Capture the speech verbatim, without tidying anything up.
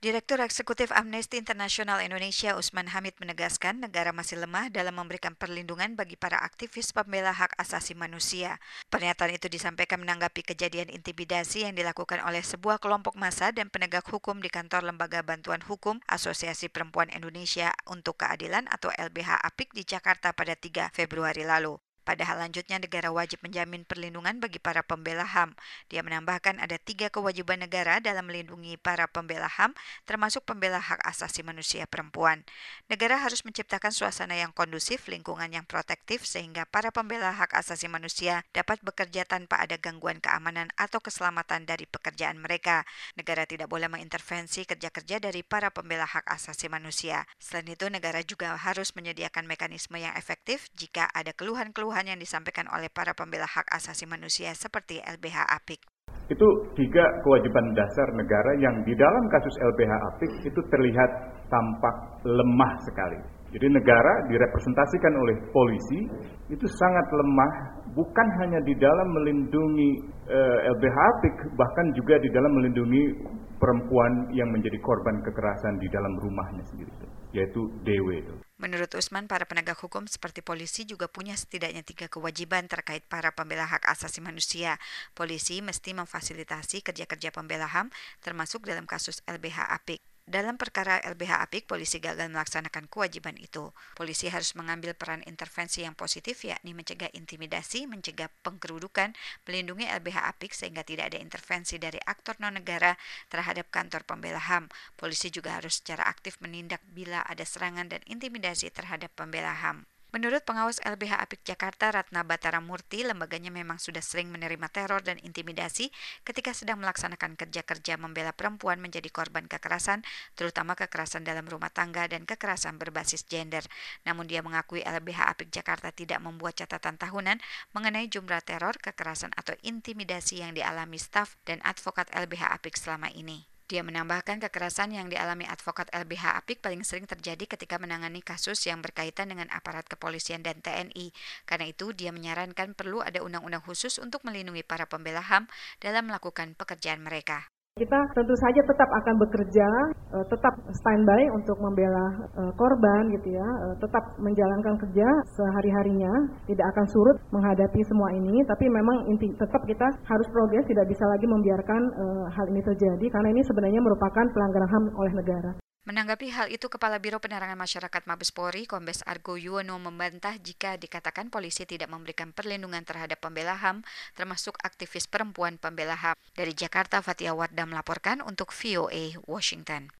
Direktur Eksekutif Amnesty International Indonesia Usman Hamid menegaskan negara masih lemah dalam memberikan perlindungan bagi para aktivis pembela hak asasi manusia. Pernyataan itu disampaikan menanggapi kejadian intimidasi yang dilakukan oleh sebuah kelompok massa dan penegak hukum di kantor Lembaga Bantuan Hukum Asosiasi Perempuan Indonesia untuk Keadilan atau L B H A P I K di Jakarta pada tiga Februari lalu. Padahal lanjutnya negara wajib menjamin perlindungan bagi para pembela H A M. Dia menambahkan ada tiga kewajiban negara dalam melindungi para pembela H A M, termasuk pembela hak asasi manusia perempuan. Negara harus menciptakan suasana yang kondusif, lingkungan yang protektif, sehingga para pembela hak asasi manusia dapat bekerja tanpa ada gangguan keamanan atau keselamatan dari pekerjaan mereka. Negara tidak boleh mengintervensi kerja-kerja dari para pembela hak asasi manusia. Selain itu, negara juga harus menyediakan mekanisme yang efektif jika ada keluhan-keluhan yang disampaikan oleh para pembela hak asasi manusia seperti L B H A P I K. Itu tiga kewajiban dasar negara yang di dalam kasus L B H A P I K itu terlihat tampak lemah sekali. Jadi negara direpresentasikan oleh polisi itu sangat lemah, bukan hanya di dalam melindungi uh, L B H A P I K, bahkan juga di dalam melindungi perempuan yang menjadi korban kekerasan di dalam rumahnya sendiri, yaitu D W. Menurut Usman, para penegak hukum seperti polisi juga punya setidaknya tiga kewajiban terkait para pembela hak asasi manusia. Polisi mesti memfasilitasi kerja-kerja pembela H A M, termasuk dalam kasus L B H A P I K. Dalam perkara L B H A P I K, polisi gagal melaksanakan kewajiban itu. Polisi harus mengambil peran intervensi yang positif, yakni mencegah intimidasi, mencegah pengkerudukan, melindungi L B H A P I K sehingga tidak ada intervensi dari aktor non-negara terhadap kantor pembela H A M. Polisi juga harus secara aktif menindak bila ada serangan dan intimidasi terhadap pembela H A M. Menurut pengawas L B H A P I K Jakarta, Ratna Batara Murti, lembaganya memang sudah sering menerima teror dan intimidasi ketika sedang melaksanakan kerja-kerja membela perempuan menjadi korban kekerasan, terutama kekerasan dalam rumah tangga dan kekerasan berbasis gender. Namun dia mengakui L B H A P I K Jakarta tidak membuat catatan tahunan mengenai jumlah teror, kekerasan atau intimidasi yang dialami staf dan advokat L B H A P I K selama ini. Dia menambahkan kekerasan yang dialami advokat L B H A P I K paling sering terjadi ketika menangani kasus yang berkaitan dengan aparat kepolisian dan T N I. Karena itu, dia menyarankan perlu ada undang-undang khusus untuk melindungi para pembela H A M dalam melakukan pekerjaan mereka. Kita tentu saja tetap akan bekerja, tetap standby untuk membela korban gitu ya, tetap menjalankan kerja sehari-harinya, tidak akan surut menghadapi semua ini, tapi memang inti tetap kita harus progres, tidak bisa lagi membiarkan hal ini terjadi karena ini sebenarnya merupakan pelanggaran H A M oleh negara. Menanggapi hal itu, Kepala Biro Penerangan Masyarakat Mabes Polri, Kombes Argo Yuwono membantah jika dikatakan polisi tidak memberikan perlindungan terhadap pembela H A M, termasuk aktivis perempuan pembela H A M. Dari Jakarta, Fatia Wardah melaporkan untuk V O A Washington.